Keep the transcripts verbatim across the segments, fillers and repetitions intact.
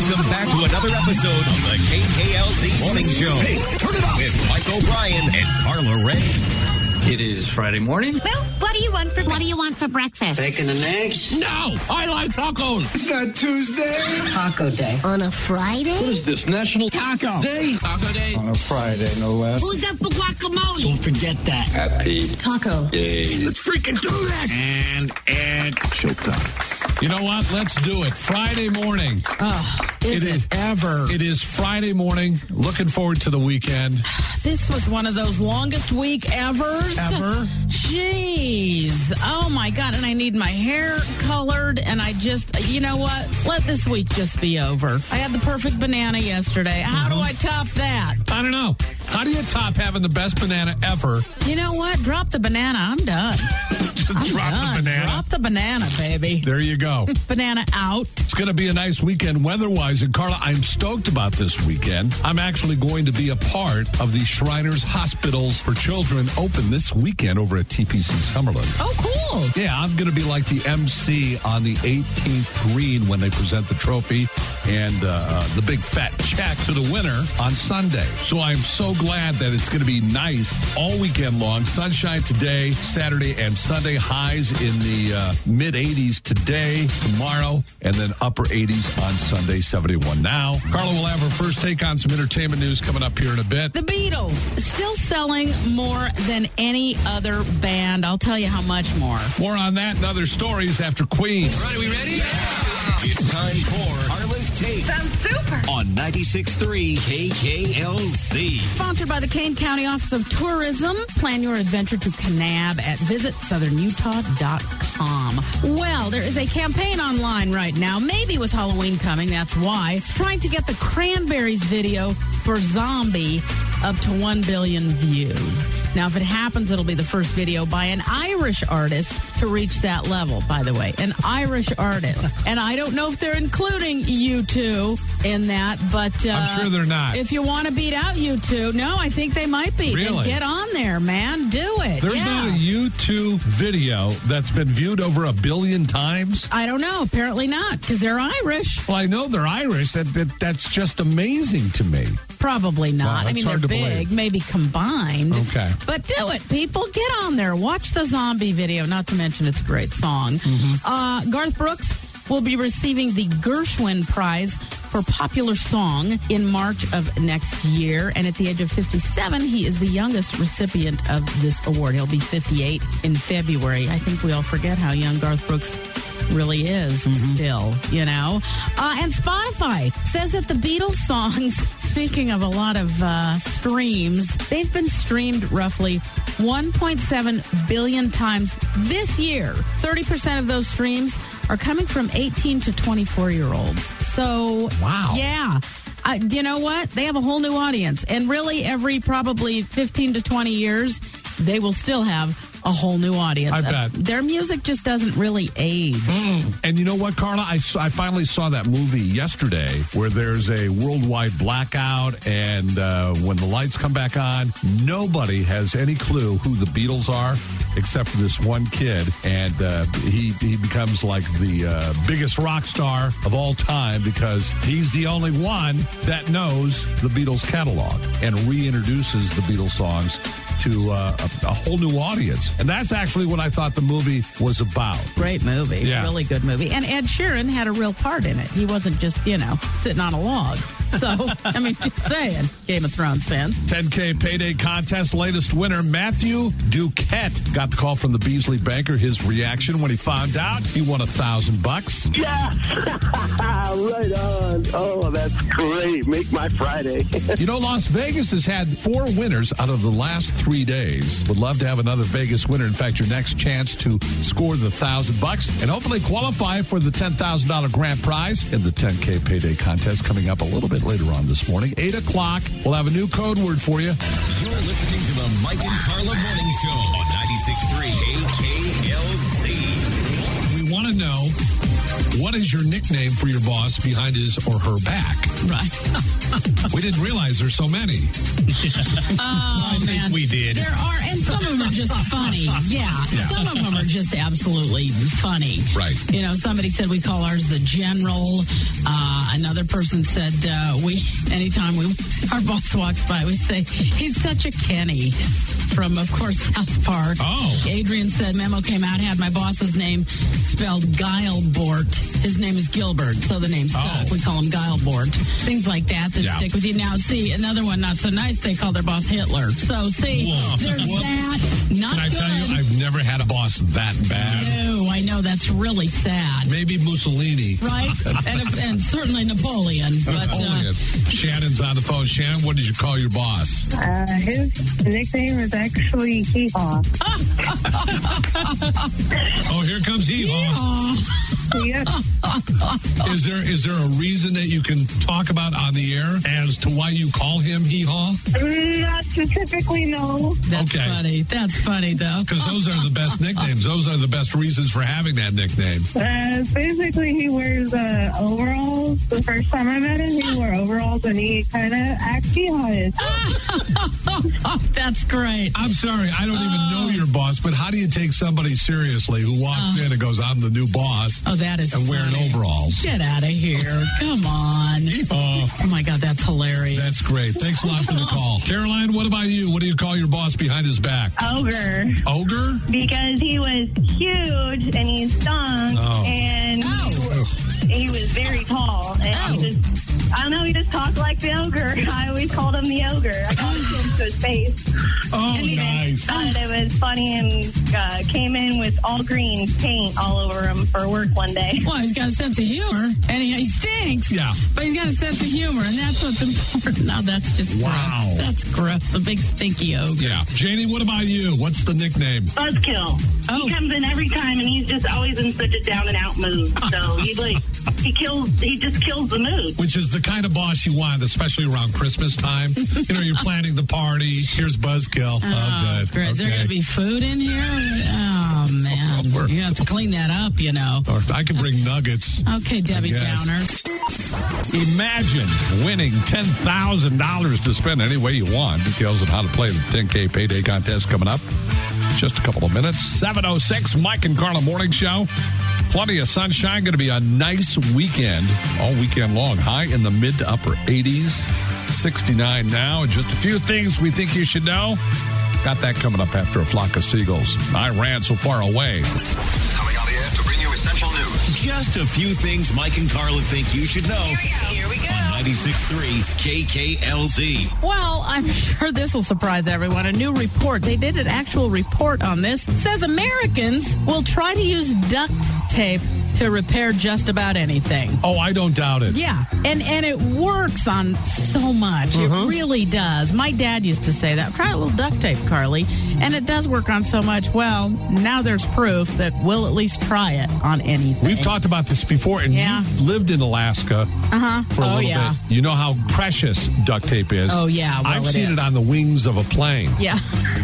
Welcome back to another episode of the K K L Z Morning Show. Hey, turn it up with Mike O'Brien and Carla Ray. It is Friday morning. Well, what do you want for What do you want for breakfast? Bacon and eggs? No, I like tacos. It's not Tuesday. It's Taco Day. On a Friday? What is this, National Taco Day? Taco Day. On a Friday, no less. Who's up for guacamole? Don't forget that. Happy Taco. day. Let's freaking do this. And it's Showtime. You know what? Let's do it. Friday morning. Oh, is it, it is ever? It is Friday morning. Looking forward to the weekend. This was one of those longest week evers. Ever? Jeez. Oh, my God. And I need my hair colored. And I just, you know what? Let this week just be over. I had the perfect banana yesterday. How do I top that? I don't know. How do you top having the best banana ever? You know what? Drop the banana. I'm done. Just I'm drop done. the banana. Drop the banana, baby. There you go. Banana out. It's going to be a nice weekend weather-wise. And, Carla, I'm stoked about this weekend. I'm actually going to be a part of the Shriners Hospitals for Children Open this weekend over at T P C Summerlin. Oh, cool. Yeah, I'm going to be like the M C on the eighteenth green when they present the trophy and uh, the big fat check to the winner on Sunday. So I'm so glad that it's going to be nice all weekend long. Sunshine today, Saturday, and Sunday. Highs in the uh, mid eighties today, tomorrow, and then upper eighties on Sunday, seventy-one now. Carla will have her first take on some entertainment news coming up here in a bit. The Beatles still selling more than any other band. I'll tell you how much more. More on that and other stories after Queen. All right, are we ready? It's time for Carla's Take. Sounds super. On ninety-six point three K K L Z. Sponsored by the Kane County Office of Tourism. Plan your adventure to Kanab at visit southern utah dot com. Well, there is a campaign online right now, maybe with Halloween coming, that's why. It's trying to get the Cranberries video for Zombie up to one billion views. Now, if it happens, it'll be the first video by an Irish artist to reach that level, by the way. An Irish artist. And I don't know if they're including U two in that, but... Uh, I'm sure they're not. If you want to beat out U two, no, I think they might be. Really? Then get on there, man. Do it. There's yeah. not a U two video that's been viewed over a billion times. I don't know. Apparently not, because they're Irish. Well, I know they're Irish. That, that That's just amazing to me. Probably not. Wow, I that's mean, hard they're to big, believe. maybe combined. Okay. But do it, people. Get on there. Watch the Zombie video, not to mention it's a great song. Mm-hmm. Uh, Garth Brooks will be receiving the Gershwin Prize for Popular Song in March of next year. And at the age of fifty-seven, he is the youngest recipient of this award. He'll be fifty-eight in February. I think we all forget how young Garth Brooks really is mm-hmm. still, you know. Uh, and Spotify says that the Beatles songs, speaking of a lot of uh, streams, they've been streamed roughly one point seven billion times this year. thirty percent of those streams are coming from eighteen to twenty-four year olds. So, wow. Yeah. Uh, you know what? They have a whole new audience. And really, every probably fifteen to twenty years, they will still have a whole new audience. I bet. Uh, their music just doesn't really age. Mm. And you know what, Carla? I, saw, I finally saw that movie yesterday where there's a worldwide blackout, and uh, when the lights come back on, nobody has any clue who the Beatles are except for this one kid. And uh, he, he becomes like the uh, biggest rock star of all time because he's the only one that knows the Beatles catalog and reintroduces the Beatles songs to uh, a, a whole new audience. And that's actually what I thought the movie was about. Great movie. Yeah. Really good movie. And Ed Sheeran had a real part in it. He wasn't just, you know, sitting on a log. So, I mean, just saying, Game of Thrones fans. ten K payday contest latest winner, Matthew Duquette, got the call from the Beasley banker. His reaction when he found out he won a thousand bucks. Yes! Right on. Oh, that's great. Make my Friday. You know, Las Vegas has had four winners out of the last three days. Would love to have another Vegas winner. In fact, your next chance to score the thousand bucks and hopefully qualify for the ten thousand dollars grand prize in the ten K payday contest coming up a little bit later on this morning. eight o'clock, we'll have a new code word for you. You're listening to the Mike and Carla Morning Show on ninety-six point three K K L Z. We want to know What is your nickname for your boss behind his or her back? Right. We didn't realize there's so many. Oh, I think man. we did. There are, and some of them are just funny. Yeah. Yeah. Some of them are just absolutely funny. Right. You know, somebody said we call ours the General. Uh, another person said uh, we, anytime we, our boss walks by, we say, he's such a Kenny. From, of course, South Park. Oh. Adrian said, memo came out, had my boss's name spelled Guilebort. His name is Gilbert, so the name stuck. Oh. We call him Guilebort. Things like that that Yeah. stick with you. Now, see, another one not so nice, they call their boss Hitler. So, see, Whoa. there's Whoops. that. Not Can I good. tell you, I've never had a boss that bad. No, I know, that's really sad. Maybe Mussolini. Right? and, if, and certainly Napoleon. But, Napoleon. Uh, Shannon's on the phone. Shannon, what did you call your boss? Uh, his nickname is actually Hee Haw. Oh, here comes he. Yeah. Is there is there a reason that you can talk about on the air as to why you call him Hee Haw? Not specifically, no. that's Okay. funny. That's funny, though. Because those are the best nicknames. Those are the best reasons for having that nickname. Uh, basically, he wears uh, overalls. The first time I met him, he wore overalls, and he kind of acts Hee Haw. That's great. I'm sorry, I don't even know your boss, but how do you take somebody seriously who walks in and goes, I'm the new boss, Oh, that is and wearing funny. overalls? Get out of here. Come on. Uh, Oh, my God, that's hilarious. that's great. Thanks a lot for the call. Caroline, what about you? What do you call your boss behind his back? Ogre. Ogre? Because he was huge, and he stunk, Oh. and he was very tall. And he just, I don't know, he just talked like the ogre. I always called him the ogre. I called him to his face. Oh, And he nice. thought it was funny and uh, came in with all green paint all over him for work one day. Well, he's got a sense of humor, and he, he stinks. Yeah. But he's got a sense of humor, and that's what's important. No, that's just Wow. gross. That's gross. A big stinky ogre. Yeah. Janie, what about you? What's the nickname? Buzzkill. Oh. He comes in every time, and he's just always in such a down and out mood. So he like he kills. He just kills the mood. Which is the kind of boss you want, especially around Christmas time. You know, you're planning the party. Here's Buzzkill. Oh, Oh, good. great. Is there Okay. going to be food in here? Oh, man. You have to clean that up, you know. Or I can bring nuggets. Okay, Debbie guess. Downer. Imagine winning ten thousand dollars to spend any way you want. Details on how to play the ten K payday contest coming up. Just a couple of minutes. seven oh six, Mike and Carla Morning Show. Plenty of sunshine. Going to be a nice weekend all weekend long. High in the mid to upper eighties. sixty-nine now. And just a few things we think you should know. Got that coming up after a flock of seagulls. I ran so far away. Coming on the air to bring you essential news. Just a few things Mike and Carla think you should know. Here we go. On ninety-six point three K K L Z. Well, I'm sure this will surprise everyone. A new report, they did an actual report on this, says Americans will try to use duct tape to repair just about anything. Oh, I don't doubt it. Yeah, and and it works on so much. Uh-huh. It really does. My dad used to say that. Try a little duct tape, Carly. And it does work on so much. Well, now there's proof that we'll at least try it on anything. We've talked about this before, and Yeah. you've lived in Alaska Uh-huh. for a Oh, little yeah. bit. You know how precious duct tape is. Oh, yeah. Well, I've it seen is. it on the wings of a plane. Yeah.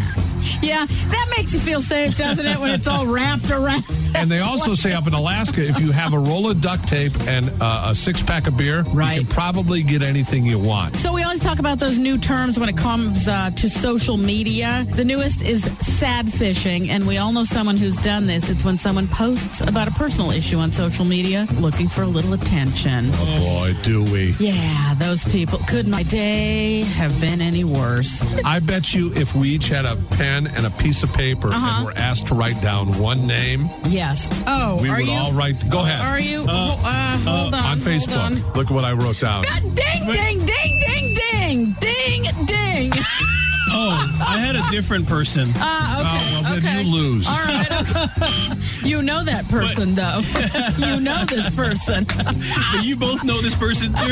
Yeah, that makes you feel safe, doesn't it, when it's all wrapped around? And they also say up in Alaska, if you have a roll of duct tape and uh, a six pack of beer, Right. you can probably get anything you want. So we always talk about those new terms when it comes uh, to social media. The newest is sad fishing, and we all know someone who's done this. It's when someone posts about a personal issue on social media looking for a little attention. Oh, boy, do we. Yeah, those people. Could my day have been any worse? I bet you if we each had a pen and a piece of paper Uh-huh. and were asked to write down one name, Yes. Oh, we are would you? all write. Go ahead. Are you? Uh, uh, hold on. on Facebook. Hold on. Look what I wrote down. Ah, ding, ding, ding, ding, ding, ding, ding. Oh, I had a different person. Ah, okay. Oh, well, then okay. you lose. All right. Okay. You know that person, though. You know this person. But you both know this person, too.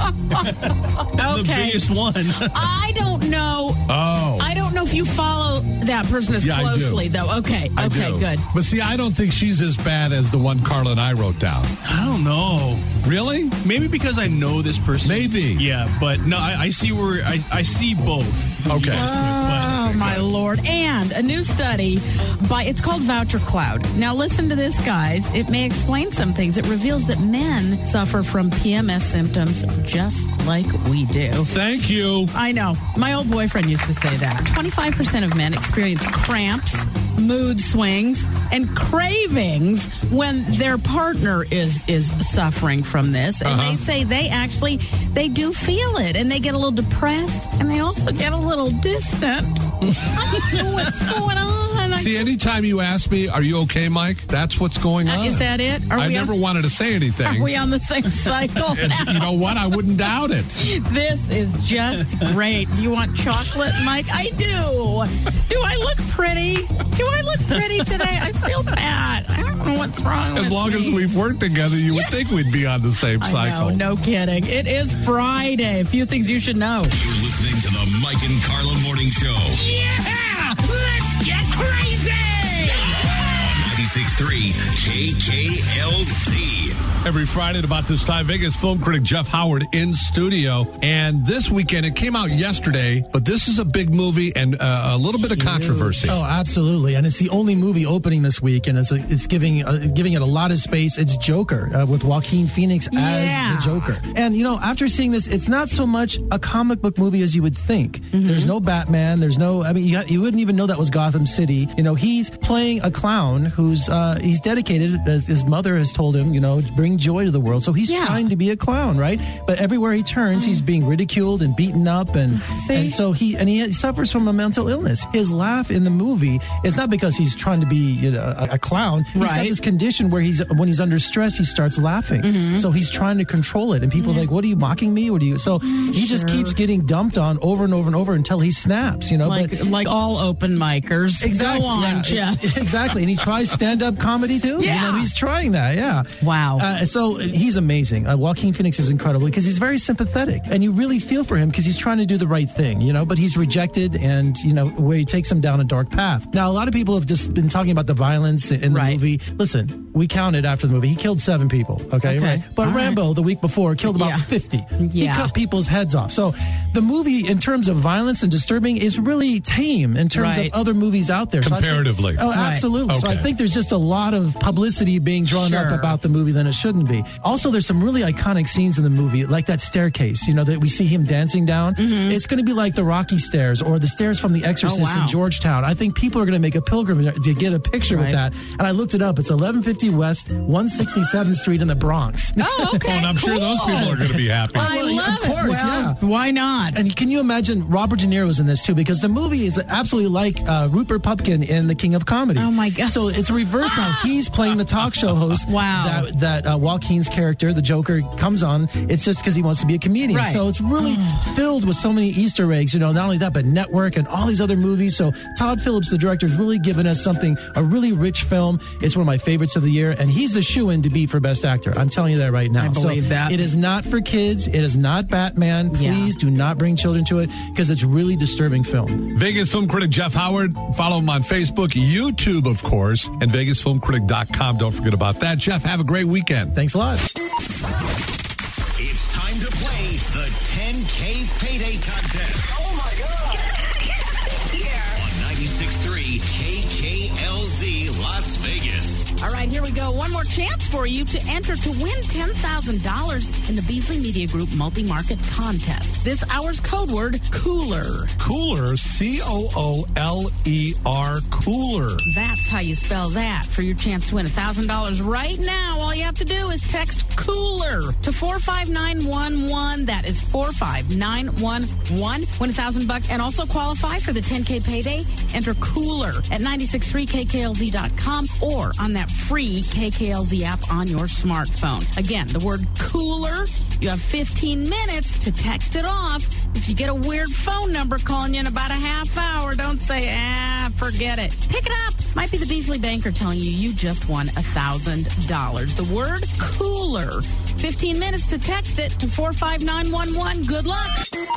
The Okay. biggest one. I don't know. Oh. I don't know if you follow that person as Yeah, I do. closely, though. Okay. I Okay, do. good. But see, I don't think she's as bad as the one Carla and I wrote down. I don't know. Really? Maybe because I know this person. Maybe. Yeah, but no, I, I see where I, I see both. Okay. You guys put, but Oh, my Lord. And a new study by, it's called Voucher Cloud. Now, listen to this, guys. It may explain some things. It reveals that men suffer from P M S symptoms just like we do. Thank you. I know. My old boyfriend used to say that. twenty-five percent of men experience cramps, mood swings, and cravings when their partner is is suffering from this. And Uh-huh. they say they actually, they do feel it. And they get a little depressed. And they also get a little distant. I don't know what's going on. I See, anytime you ask me, are you okay, Mike? That's what's going on. Uh, is that it? Are I we never on, wanted to say anything. Are we on the same cycle And now? you know what? I wouldn't doubt it. This is just great. Do you want chocolate, Mike? I do. Do I look pretty? Do I look pretty today? I feel bad. I don't know what's wrong As with long me. as we've worked together, you would think we'd be on the same I cycle. know, no kidding. It is Friday. A few things you should know. You're listening to the Mike and Carla Morning Show. Yeah! Let's get crazy! ninety-six point three K K L Z. Every Friday at about this time, Vegas film critic Jeff Howard in studio. And this weekend, it came out yesterday, but this is a big movie and uh, a little bit of controversy. Oh, absolutely. And it's the only movie opening this week, and it's a, it's giving uh, giving it a lot of space. It's Joker uh, with Joaquin Phoenix as Yeah. the Joker. And, you know, after seeing this, it's not so much a comic book movie as you would think. Mm-hmm. There's no Batman. There's no, I mean, you, you wouldn't even know that was Gotham City. You know, he's playing a clown who's, uh, he's dedicated, as his mother has told him, you know, bring joy to the world. So he's Yeah. trying to be a clown, right? But everywhere he turns, he's being ridiculed and beaten up. And, See? and so he, and he suffers from a mental illness. His laugh in the movie is not because he's trying to be, you know, a, a clown. He's got Right. this condition where he's, when he's under stress, he starts laughing. Mm-hmm. So he's trying to control it. And people are like, what are you mocking me? What do you? So he just Sure. keeps getting dumped on over and over and over until he snaps, you know? Like, but like all open micers. Exactly. Go on, yeah, Jeff. Exactly. And he tries stand-up comedy too. Yeah. You know, he's trying that. Yeah. Wow. Uh, so he's amazing. Uh, Joaquin Phoenix is incredible because he's very sympathetic and you really feel for him because he's trying to do the right thing, you know, but he's rejected and, you know, where he takes him down a dark path. Now, a lot of people have just been talking about the violence in the Right. movie. Listen, we counted after the movie. He killed seven people. Okay. Okay. Right? But All Rambo, the week before, killed about Yeah. fifty. He Yeah. cut people's heads off. So the movie, in terms of violence and disturbing, is really tame in terms Right. of other movies out there. So I think- Comparatively. oh, Right. absolutely. So I Okay. think there's just a lot of publicity being drawn Sure. up about the movie than it shouldn't be. Also, there's some really iconic scenes in the movie, like that staircase, you know, that we see him dancing down. It's going to be like the Rocky stairs or the stairs from The Exorcist Oh, wow. in Georgetown. I think people are going to make a pilgrimage to get a picture with Right. that. And I looked it up. It's eleven fifty West, one sixty-seventh Street in the Bronx. Oh, okay. Oh, and I'm sure those people are going to be happy. I Well, love of course, it. Well, yeah. why not? And can you imagine Robert De Niro was in this too? Because the movie is absolutely like uh, Rupert Pupkin in The King of Comedy. Oh, my God. So it's reversed now. He's playing the talk show host. Wow. That, that uh, Joaquin's character, the Joker, comes on. It's just because he wants to be a comedian. Right. So it's really filled with so many Easter eggs. You know, not only that, but Network and all these other movies. So Todd Phillips, the director, is really given us something, a really rich film. It's one of my favorites of the year, and he's the shoo-in to be for Best Actor. I'm telling you that right now. I believe so that. It is not for kids. It is not Batman. Yeah. Please do not bring children to it because it's really disturbing film. Vegas film critic Jeff Howard. Follow him on Facebook, YouTube, of course, and vegas film critic dot com. Don't forget about that. Jeff, have a great weekend. Thanks a lot. It's time to play the ten K Payday Contest. Oh, my God. Yeah. On ninety-six point three K K L Z Las Vegas. All right, here we go. One more chance for you to enter to win ten thousand dollars in the Beasley Media Group Multi-Market Contest. This hour's code word, cooler. Cooler, C O O L E R, cooler. That's how you spell that for your chance to win one thousand dollars right now. All you have to do is text cooler to four five nine one one. That is four five nine one one. Win one thousand bucks and also qualify for the ten K payday. Enter cooler at nine six three K K L Z dot com or on that free K K L Z app on your smartphone. Again, the word cooler. You have fifteen minutes to text it off. If you get a weird phone number calling you in about a half hour, don't say, ah, forget it. Pick it up. Might be the Beasley banker telling you you just won one thousand dollars. The word cooler fifteen minutes to text it to four five nine one one. Good luck.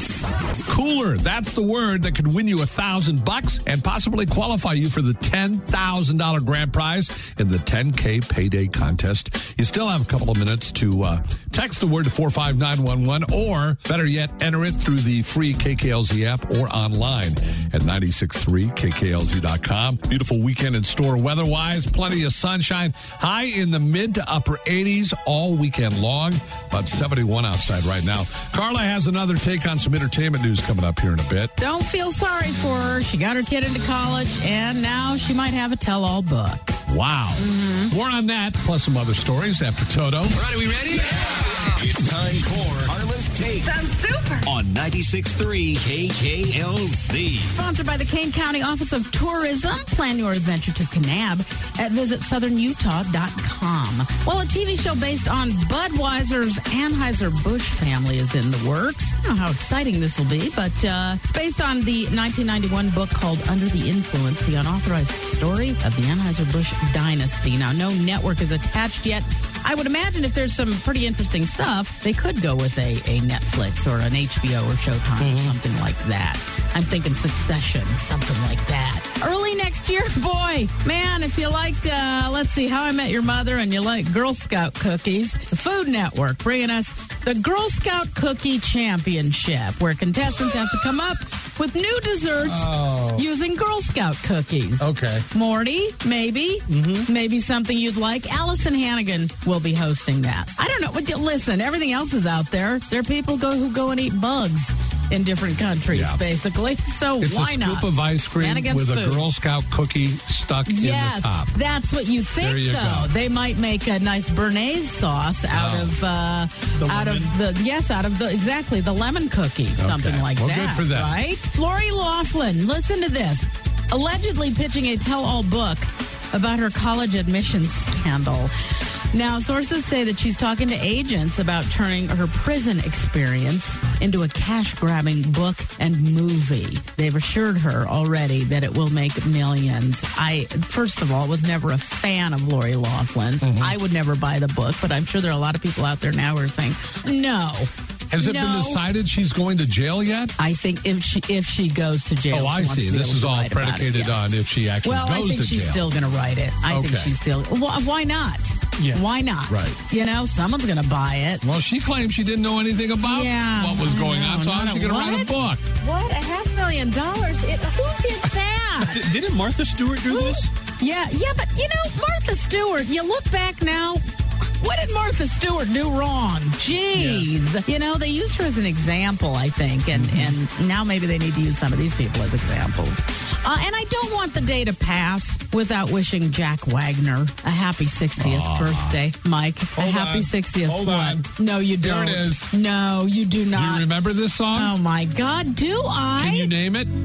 Cooler. That's the word that could win you a thousand bucks and possibly qualify you for the ten thousand dollars grand prize in the ten K payday contest. You still have a couple of minutes to uh, text the word to four five nine one one, or better yet, enter it through the free K K L Z app or online at nine six three K K L Z dot com. Beautiful weekend in store weather-wise. Plenty of sunshine. High in the mid to upper eighties all weekend long. About seventy-one outside right now. Carla has another take on some entertainment news coming up here in a bit. Don't feel sorry for her. She got her kid into college, and now she might have a tell-all book. Wow. Mm-hmm. More on that, plus some other stories after Toto. All right, are we ready? Yeah. It's time for Carla's Take. Sounds super. On ninety-six point three K K L Z. Sponsored by the Kane County Office of Tourism. Plan your adventure to Kanab at visit southern utah dot com. Well, a T V show based on Budweiser's Anheuser-Busch family is in the works. I don't know how exciting this will be, but uh, it's based on the nineteen ninety-one book called Under the Influence, the unauthorized story of the Anheuser-Busch dynasty. Now, no network is attached yet. I would imagine if there's some pretty interesting stuff, they could go with a, a Netflix or an H B O or Showtime mm-hmm. or something like that. I'm thinking Succession, something like that. Early next year, boy, man, if you liked, uh, let's see, How I Met Your Mother and you like Girl Scout cookies, the Food Network bringing us the Girl Scout Cookie Championship, where contestants have to come up with new desserts oh. using Girl Scout cookies. Okay. Morty, maybe. Mm-hmm. Maybe something you'd like. Allison Hannigan will be hosting that. I don't know. Listen, everything else is out there. There are people go who go and eat bugs in different countries, yeah. basically. So it's why not? It's a scoop of ice cream with food. a Girl Scout cookie stuck yes, in the top. That's what you think, you though. Go. They might make a nice Bernaise sauce out oh. of uh, out lemon. of the yes, out of the exactly the lemon cookie, okay. something like well, that. Good for them. Right? Lori Loughlin, listen to this. Allegedly pitching a tell-all book about her college admissions scandal. Now, sources say that she's talking to agents about turning her prison experience into a cash-grabbing book and movie. They've assured her already that it will make millions. I, first of all, was never a fan of Lori Loughlin's. Mm-hmm. I would never buy the book, but I'm sure there are a lot of people out there now who are saying, no. Has it no. been decided she's going to jail yet? I think if she if she goes to jail. Oh, I see. This is all predicated it, yes. on if she actually well, goes to jail. Well, I think she's jail. still going to write it. I okay. think she's still. Why, why not? Yeah. Why not? Right. You know, someone's going to buy it. Well, she claims she didn't know anything about yeah, what was going on, so how's she going to write a book? What? A half million dollars? It, who did that? D- didn't Martha Stewart do who? this? Yeah, yeah, but, you know, Martha Stewart, you look back now, what did Martha Stewart do wrong? Jeez. Yeah. You know, they used her as an example, I think, and, and now maybe they need to use some of these people as examples. Uh, and I don't want the day to pass without wishing Jack Wagner a happy sixtieth Aww. Birthday. Mike, Hold a happy on. sixtieth. Hold what? on. No, you There don't. it is. No, you do not. Do you remember this song? Oh, my God. Do I? Can you name it?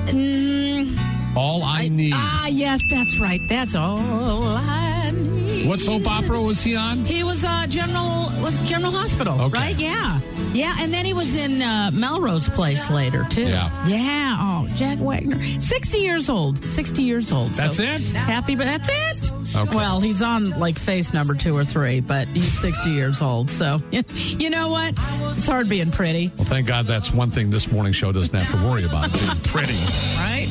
Mm, All I, I Need. Ah, yes, that's right. That's all I need. What soap opera was he on? He was uh, General was General Hospital, okay. right? Yeah. Yeah, and then he was in uh, Melrose Place later, too. Yeah. Yeah. Oh, Jack Wagner. sixty years old. sixty years old. That's so it? Happy, but that's it. Okay. Well, he's on, like, face number two or three, but he's sixty years old. So, you know what? It's hard being pretty. Well, thank God that's one thing this morning show doesn't have to worry about, being pretty. Right?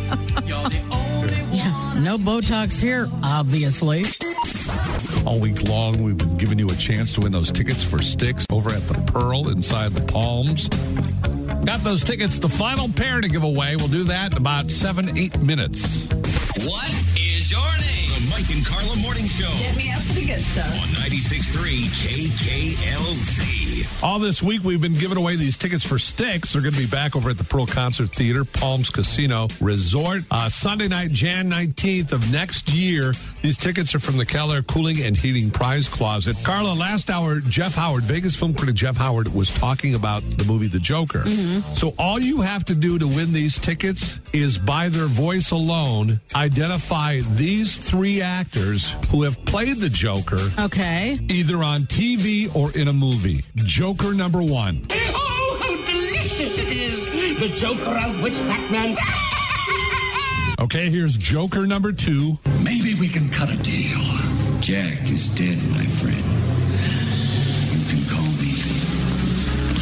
Yeah, no Botox here, obviously. All week long, we've been giving you a chance to win those tickets for Sticks over at the Pearl inside the Palms. Got those tickets, the final pair to give away. We'll do that in about seven, eight minutes. What is your name? The Mike and Carla Morning Show. Get me up for the good stuff. On ninety-six point three K K L Z. All this week, we've been giving away these tickets for Sticks. They're going to be back over at the Pearl Concert Theater, Palms Casino Resort. Uh, Sunday night, January nineteenth of next year. These tickets are from the Keller Cooling and Heating Prize Closet. Carla, last hour, Jeff Howard, Vegas film critic Jeff Howard, was talking about the movie The Joker. Mm-hmm. So all you have to do to win these tickets is, by their voice alone, identify these three actors who have played the Joker. Okay. Either on T V or in a movie. Joker number one. Oh, how delicious it is! The Joker of which Batman... Okay, here's Joker number two. Maybe we can cut a deal. Jack is dead, my friend.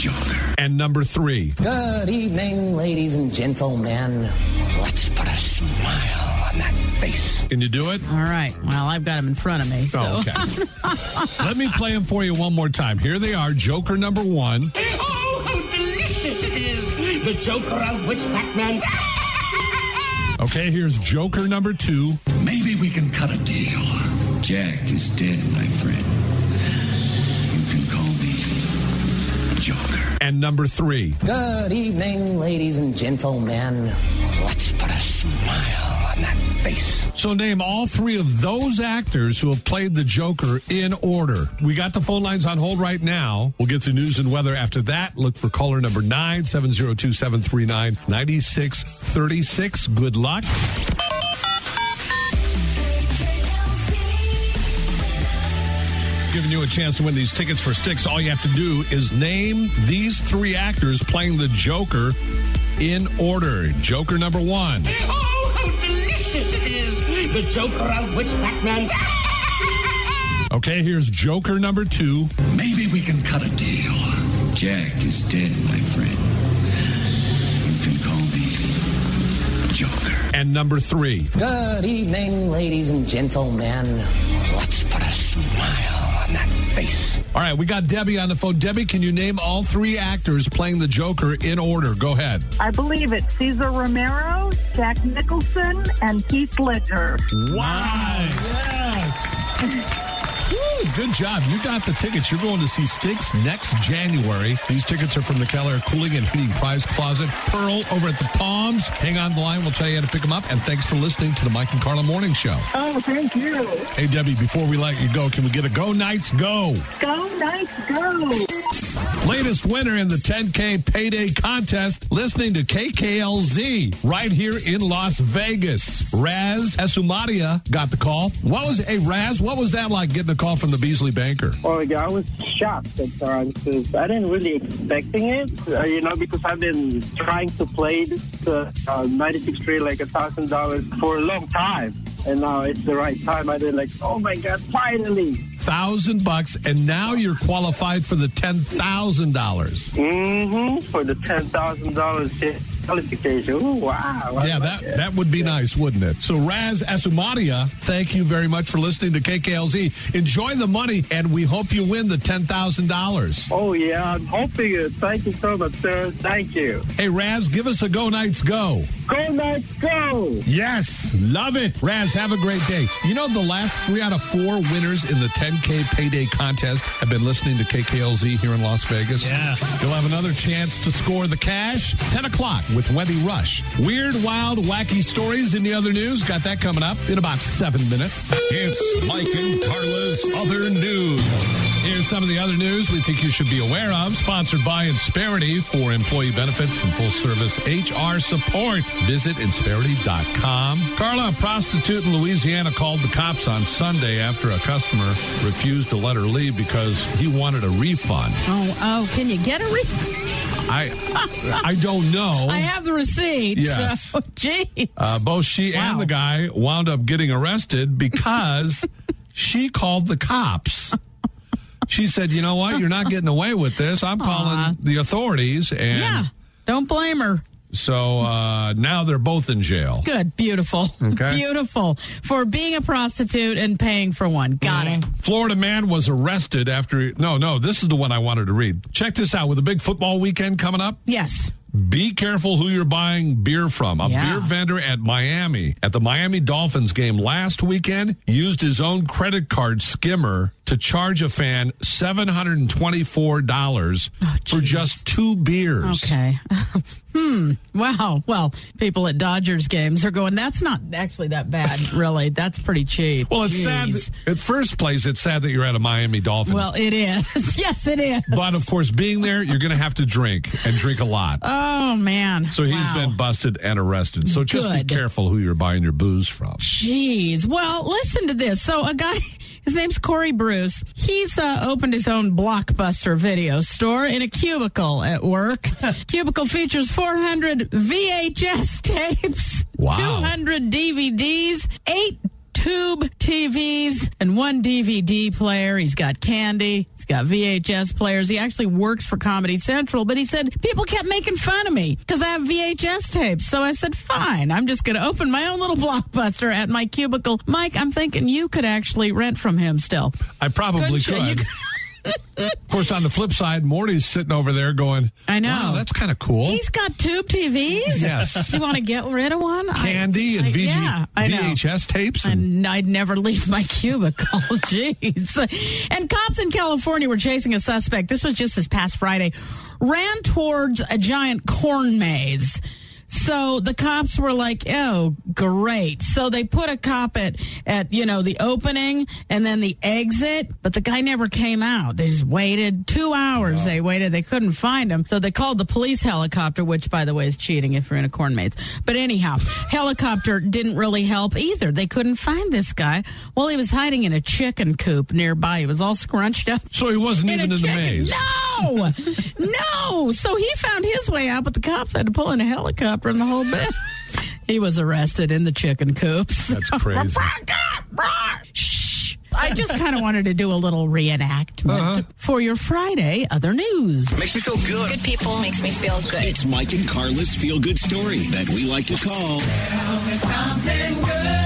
Joker. And number three. Good evening, ladies and gentlemen. Let's put a smile on that face. Can you do it? All right. Well, I've got him in front of me. So. Oh, okay. Let me play them for you one more time. Here they are. Joker number one. Oh, how delicious it is! The Joker outwits Batman. Okay, here's Joker number two. Maybe we can cut a deal. Jack is dead, my friend. You can call me Joker. And number three. Good evening, ladies and gentlemen. Let's put a smile on that face. So name all three of those actors who have played the Joker in order. We got the phone lines on hold right now. We'll get to news and weather after that. Look for caller number nine seven zero two, seven three nine, nine six three six. Good luck. Giving you a chance to win these tickets for Styx. All you have to do is name these three actors playing the Joker in order. Joker number one. Oh, how delicious it is! The Joker outwits Batman. Okay, here's Joker number two. Maybe we can cut a deal. Jack is dead, my friend. You can call me Joker. And number three. Good evening, ladies and gentlemen. Let's put a smile on that face. All right, we got Debbie on the phone. Debbie, can you name all three actors playing the Joker in order? Go ahead. I believe it's Cesar Romero, Jack Nicholson, and Heath Ledger. Wow. Yes. Woo, good job. You got the tickets. You're going to see Styx next January. These tickets are from the Keller Cooling and Heating Prize Closet. Pearl over at the Palms. Hang on the line. We'll tell you how to pick them up. And thanks for listening to the Mike and Carla Morning Show. Oh, thank you. Hey, Debbie, before we let you go, can we get a Go Knights Go? Go Knights Go. Latest winner in the ten K Payday Contest, listening to K K L Z right here in Las Vegas. Raz Esumadia got the call. What was, hey, Raz, what was that like getting a call from the Beasley Banker? Oh, yeah, I was shocked at times because I didn't really expecting it, uh, you know, because I've been trying to play this uh, uh, ninety-six three like a thousand dollars for a long time. And now it's the right time. I did like, oh my God, finally. Thousand bucks, and now you're qualified for the ten thousand dollars. Mm-hmm. For the ten thousand dollars qualification. Ooh, wow. Yeah, that, that would be nice, wouldn't it? So, Raz Esumadia, thank you very much for listening to K K L Z. Enjoy the money, and we hope you win the ten thousand dollars. Oh, yeah, I'm hoping it. Thank you so much, sir. Thank you. Hey, Raz, give us a Go Knights Go. Go Knights Go. Yes, love it. Raz, have a great day. You know, the last three out of four winners in the ten K Payday Contest have been listening to K K L Z here in Las Vegas. Yeah. You'll have another chance to score the cash, ten o'clock with Wendy Rush. Weird, wild, wacky stories in the other news. Got that coming up in about seven minutes. It's Mike and Carla's Other News. Here's some of the other news we think you should be aware of. Sponsored by Insperity for employee benefits and full-service H R support. Visit Insperity dot com. Carla, a prostitute in Louisiana, called the cops on Sunday after a customer refused to let her leave because he wanted a refund. Oh, oh, can you get a refund? I I don't know. I have the receipt. Yes. So, geez. Uh, both she Wow. and the guy wound up getting arrested because she called the cops. She said, you know what? You're not getting away with this. I'm calling Aw. the authorities. And Yeah, don't blame her. so uh, now they're both in jail. Good, beautiful. Okay. Beautiful. For being a prostitute and paying for one. Got it. Florida man was arrested after... No, no, this is the one I wanted to read. Check this out. With a big football weekend coming up, Yes. be careful who you're buying beer from. A Yeah. beer vendor at Miami, at the Miami Dolphins game last weekend, used his own credit card skimmer to charge a fan seven hundred twenty-four dollars Oh, for geez. just two beers. Okay. hmm. Wow. Well, people at Dodgers games are going, that's not actually that bad, really. That's pretty cheap. Well, it's Jeez. sad. At first place, it's sad that you're at a Miami Dolphins. Well, it is. Yes, it is. But, of course, being there, you're going to have to drink and drink a lot. Oh, man. So he's Wow. been busted and arrested. So just Good. be careful who you're buying your booze from. Jeez. Well, listen to this. So a guy, his name's Corey Bruce. He's uh, opened his own Blockbuster video store in a cubicle at work. Cubicle features four hundred V H S tapes, Wow. two hundred D V Ds, eight tube T Vs and one D V D player. He's got candy. He's got V H S players. He actually works for Comedy Central, but he said people kept making fun of me because I have V H S tapes. So I said, fine, I'm just going to open my own little Blockbuster at my cubicle. Mike, I'm thinking you could actually rent from him still. I probably Couldn't you? could. You could. Of course, on the flip side, Morty's sitting over there going, I know. Wow, that's kind of cool. He's got tube T Vs? Yes. Do you want to get rid of one? Candy I, and I, V G, yeah, I know. V H S tapes. And, and I'd never leave my cubicle. Jeez. And cops in California were chasing a suspect. This was just this past Friday. Ran towards a giant corn maze. So the cops were like, oh, great. So they put a cop at, at, you know, the opening and then the exit, but the guy never came out. They just waited two hours. Wow. They waited. They couldn't find him. So they called the police helicopter, which, by the way, is cheating if you're in a corn maze. But anyhow, helicopter didn't really help either. They couldn't find this guy. Well, he was hiding in a chicken coop nearby. He was all scrunched up. So he wasn't in even in chicken. the maze. No! No! So he found his way out, but the cops had to pull in a helicopter and the whole bit. He was arrested in the chicken coops. That's crazy. Shh. I just kind of wanted to do a little reenactment uh-huh. for your Friday other news. Makes me feel good. Good people makes me feel good. It's Mike and Carla's feel good story that we like to call Tell me something good.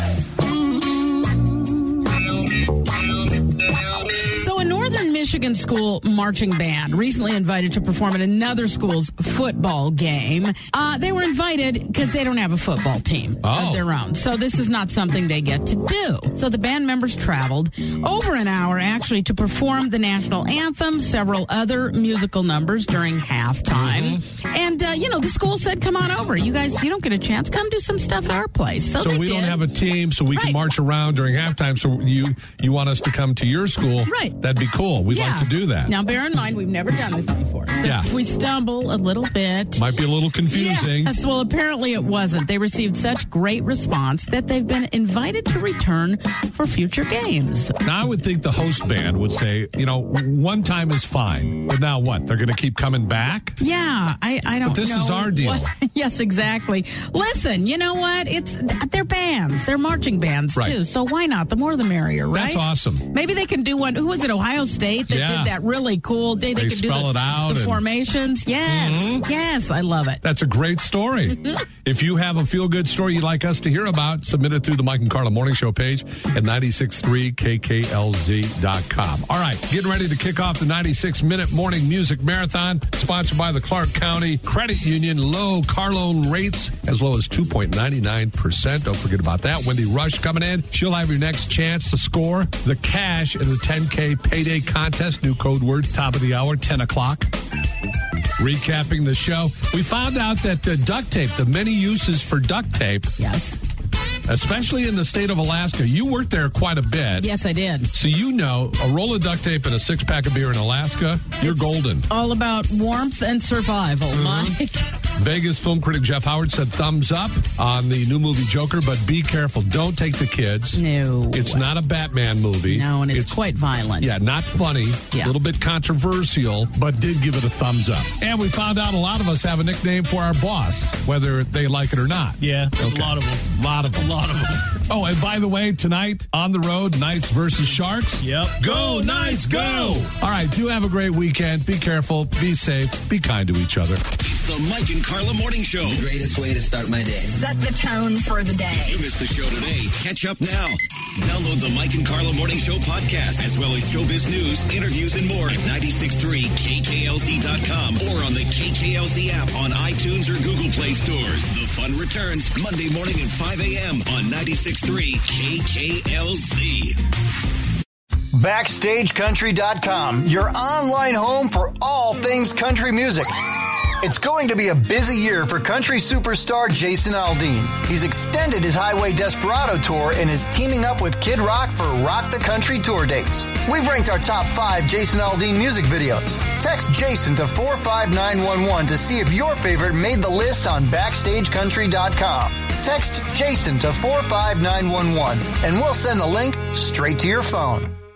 So a Northern Michigan school marching band recently invited to perform at another school's football game. Uh, they were invited because they don't have a football team oh. of their own. So this is not something they get to do. So the band members traveled over an hour actually to perform the national anthem, several other musical numbers during halftime. Mm-hmm. And, uh, you know, the school said, come on over. You guys, you don't get a chance. Come do some stuff at our place. So, so they we did. don't have a team, so we right. can march around during halftime. So you, you want us to come to your school. Right. That'd be cool. We'd yeah. like to do that. Now, bear in mind, we've never done this before. So yeah. if we stumble a little bit. Might be a little confusing. Yes. Well, apparently it wasn't. They received such great response that they've been invited to return for future games. Now, I would think the host band would say, you know, one time is fine. But now what? They're going to keep coming back? Yeah, I, I don't know. But this know is our deal. What, yes, exactly. Listen, you know what? It's they're bands. They're marching bands, right. too. So why not? The more the merrier, right? That's awesome. Maybe they can do one. Who was it? Ohio State that yeah. did that really cool. They, they, they could do spell the, it out the and, formations. Yes, mm-hmm. yes, I love it. That's a great story. If you have a feel-good story you'd like us to hear about, submit it through the Mike and Carla Morning Show page at nine six three K K L Z dot com. All right, getting ready to kick off the ninety-six minute morning music marathon, sponsored by the Clark County Credit Union. Low car loan rates as low as two point nine nine percent. Don't forget about that. Wendy Rush coming in. She'll have your next chance to score the cash in the ten K payday contest. New code word, top of the hour, ten o'clock. Recapping the show, we found out that uh, duct tape, the many uses for duct tape. Yes. Especially in the state of Alaska. You worked there quite a bit. Yes, I did. So you know, a roll of duct tape and a six-pack of beer in Alaska, you're it's golden. All about warmth and survival, mm-hmm. Mike. Vegas film critic Jeff Howard said thumbs up on the new movie Joker, but be careful. Don't take the kids. No. It's not a Batman movie. No, and it's, it's quite violent. Yeah, not funny. A yeah. little bit controversial, but did give it a thumbs up. And we found out a lot of us have a nickname for our boss, whether they like it or not. Yeah, there's okay. a lot of them. A lot of them. A lot of them. Oh, and by the way, tonight on the road, Knights versus Sharks. Yep. Go, Knights, go! All right, do have a great weekend. Be careful, be safe, be kind to each other. It's the Mike and Carla Morning Show. The greatest way to start my day. Set the tone for the day. If you missed the show today, catch up now. Download the Mike and Carla Morning Show podcast, as well as showbiz news, interviews, and more at nine six three K K L Z dot com or on the K K L Z app on iTunes or Google Play stores. The fun returns Monday morning at five a.m. on ninety-six point three K K L Z. Backstage Country dot com, your online home for all things country music. It's going to be a busy year for country superstar Jason Aldean. He's extended his Highway Desperado tour and is teaming up with Kid Rock for Rock the Country tour dates. We've ranked our top five Jason Aldean music videos. Text Jason to four five nine one one to see if your favorite made the list on Backstage Country dot com. Text Jason to four five nine one one and we'll send the link straight to your phone.